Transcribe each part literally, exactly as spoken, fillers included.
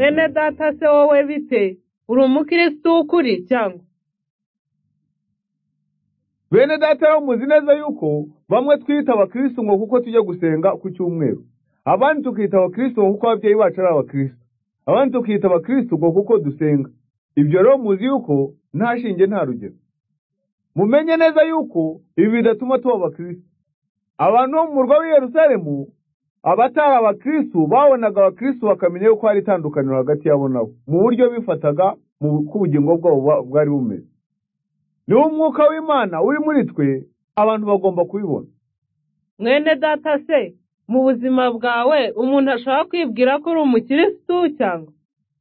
Mwene data se wowe bite? Uri umukristo ukuri cyangwa? Bene data yo muzi neza yuko bamwe twita abakristo ngo kuko tujya gusenga ku cyumweru, abandi tukita abakristo ngo kuko ababyeyi bacu ari abakristo, abandi tukita abakristo ngo kuko dusenga. Ibyo rero muzi yuko nta shinge nta rugero. Mumenye neza yuko ibi bidatuma tuba abakristo. Abantu bo mu murwa w'i Yerusalemu, abatari abakristo babonaga abakristo bakamenya yuko hari itandukaniro hagati yabo nabo mu buryo bifataga mu kubugingo bwabo bwari bumeze. Niwo umwuka w'Imana uri muri twe, abantu bagomba kubibona. Mwene data se, mu buzima bwawe umuntu ashaka kwibwira ko uri umukristo cyangwa?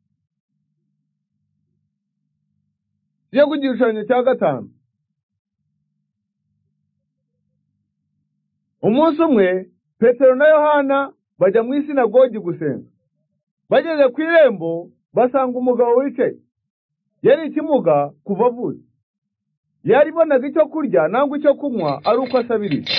Tujye ku gishushanyo cya gatanu. Umunsi umwe Petero na Yohana bajya mu isinagogi gusenga. Bageze ku irembo basanga umugabo wicaye. Yari ikimuga kuva avutse. Yari bonaga icyo kurya nangwa icyo kunywa ari uko asabiriza.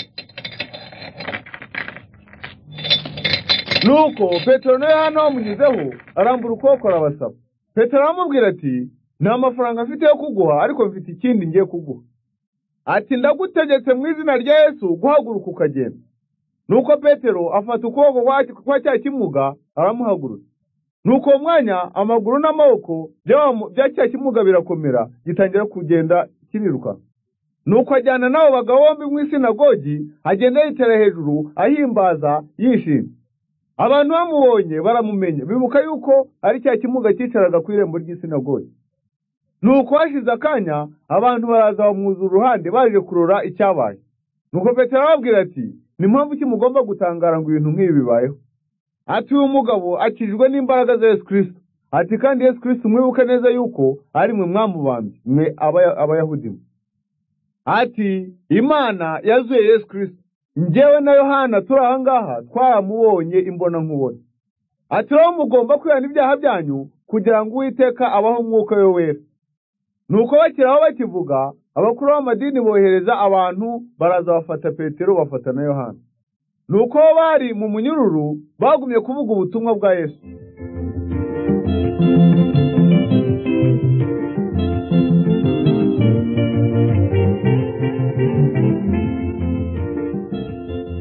Nuko Petero na Yohana bamunyuzeho arambura ukuboko arabasaba. Petero aramubwira ati, nta mafaranga mfite yo kuguha, ariko mfite ikindi ngiye kuguha. Ati, ndagutegetse mu izina rya Yesu guhaguruka ukagenda. Nuko Petero afata ukuboko kwa cya kimuga aramuhagurutsa. Nuko uwo mwanya amaguru n'amaboko bya cya kimuga birakomera, gitangira kugenda kiriruka. Nuko ajyana nabo bagabo bombi mu isinagogi, agenda yitera hejuru ahimbaza yishimye. Abantu bamubonye baramumenya, bibuka yuko ari cya kimuga cyicaraga ku irembo ry'isinagogi. Nuko hashize akanya abantu baraza bamwuza uruhande baje kurora icyabaye. Nuko Petero arababwira ati, ni mpamvu ki mugomba gutangara ngo ibintu nk'ibi bibayeho? Ati, uyu mugabo akijwe n'imbaraga za Yesu Kristo. Ati, kandi Yesu Kristo mwibuke neza yuko ari mwe mwamubambye, mwe abayahudi. Ati, Imana yazuye Yesu Kristo. Njyewe na Yohana turi aha ngaha twaramubonye imbona nkubone. Ati, rero mugomba kwihana ibyaha byanyu kugira ngo Uwiteka abaho umwuka we wera. Nuko bakiraho bakivuga, abakuru b'amadini bohereza abantu baraza bafata Petero bafata na Yohana. Nuko bari mu munyururu bagumye kuvuga ubutumwa bwa Yesu.